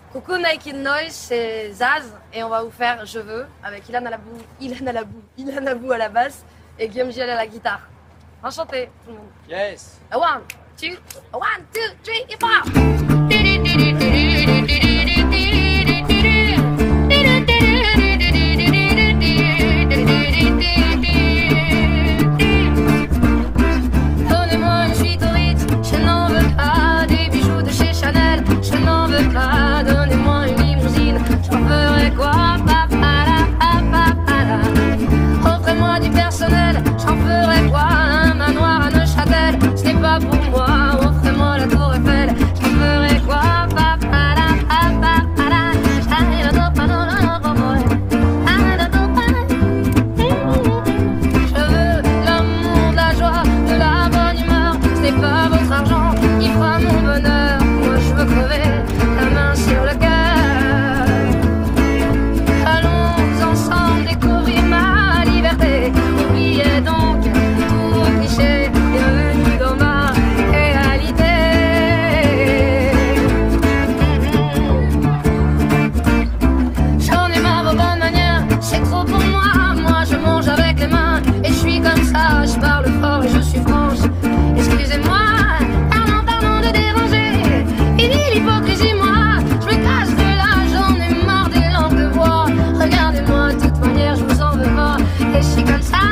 Coucou Naked Noise, c'est Zaz et on va vous faire Je veux avec Ilan Alabou à la basse et Guillaume Giel à la guitare. Enchanté tout le monde. Yes. One, two, three, et 4. Donnez-moi une suite au Ritz, je n'en veux pas. Des bijoux de chez Chanel, je n'en veux pas. Donnez-moi une limousine, j'en ferai quoi? Offrez-moi du personnel, j'en ferai quoi? Un manoir à Neuchâtel, ce n'est pas pour moi. Offrez-moi la tour Eiffel, j'en ferai quoi? Je veux l'amour, de la joie, de la bonne humeur. Ce n'est pas votre argent qui fera mon bonheur. Moi je veux crever la main sur le cœur. Allons ensemble découvrir ma liberté. Oubliez donc tous vos clichés. Bienvenue dans ma réalité. J'en ai marre vos bonnes manières, c'est trop pour moi. Moi je mange avec les mains et je suis comme ça. Je parle fort et je suis franche. Excusez-moi, pardon de déranger. Fini l'hypocrisie, moi je me casse de là. J'en ai marre des langues de bois. Regardez-moi, de toute manière je vous en veux pas. Et je suis comme ça.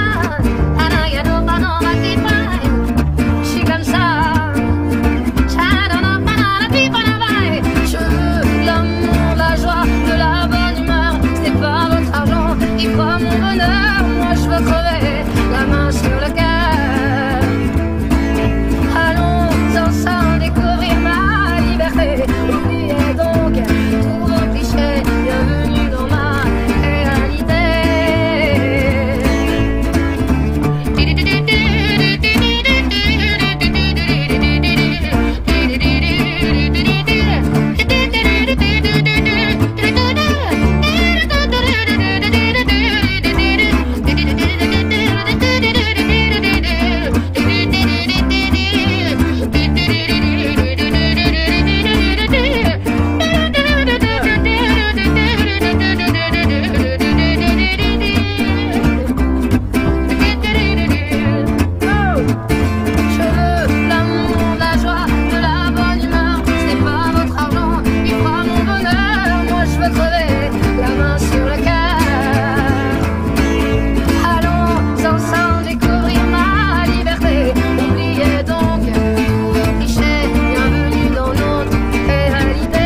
Je suis comme ça. Je veux l'amour, la joie, de la bonne humeur. Ce n'est pas votre argent qui fera mon bonheur. Moi je veux crever la main sur le cœur. Allons ensemble découvrir ma liberté. Oubliez donc tous vos clichés. Bienvenue dans ma réalité. Je veux l'amour, la joie, de la bonne humeur. Ce n'est pas votre argent qui fera mon bonheur. Moi je veux crever la main sur le cœur. Allons ensemble découvrir ma liberté. Oubliez donc tous vos clichés. Bienvenue dans notre réalité.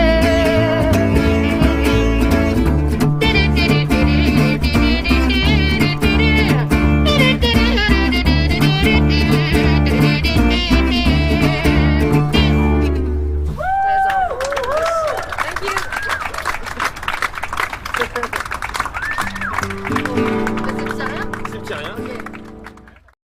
Thank you.